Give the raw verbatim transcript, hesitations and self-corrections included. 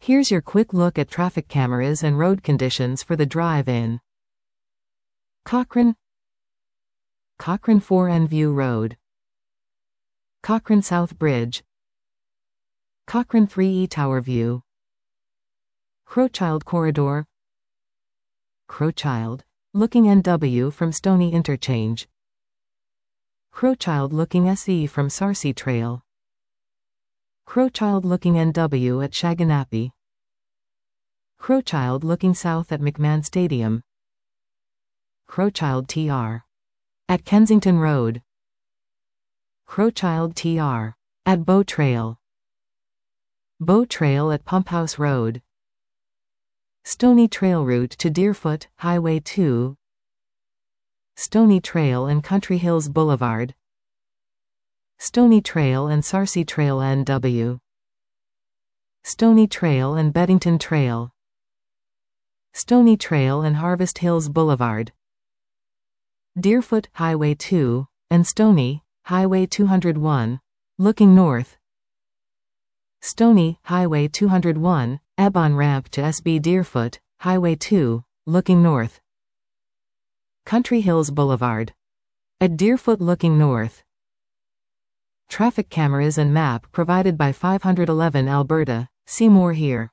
Here's your quick look at traffic cameras and road conditions for the drive in Cochrane, Cochrane four N View Road, Cochrane South Bridge, Cochrane three E Tower View, Crowchild Corridor, Crowchild looking N W from Stony Interchange, Crowchild looking S E from Sarcee Trail, Crowchild looking N W at Shaganappi, Crowchild looking south at McMahon Stadium, Crowchild T R at Kensington Road, Crowchild T R at Bow Trail, Bow Trail at Pumphouse Road, Stony Trail route to Deerfoot, Highway two, Stony Trail and Country Hills Boulevard, Stony Trail and Sarcee Trail N W, Stony Trail and Beddington Trail, Stony Trail and Harvest Hills Boulevard, Deerfoot, Highway two, and Stony, Highway two oh one, looking north, Stony, Highway two oh one, ebb-on ramp to S B Deerfoot, Highway two, looking north, Country Hills Boulevard at Deerfoot looking north. Traffic cameras and map provided by five eleven Alberta. See more here.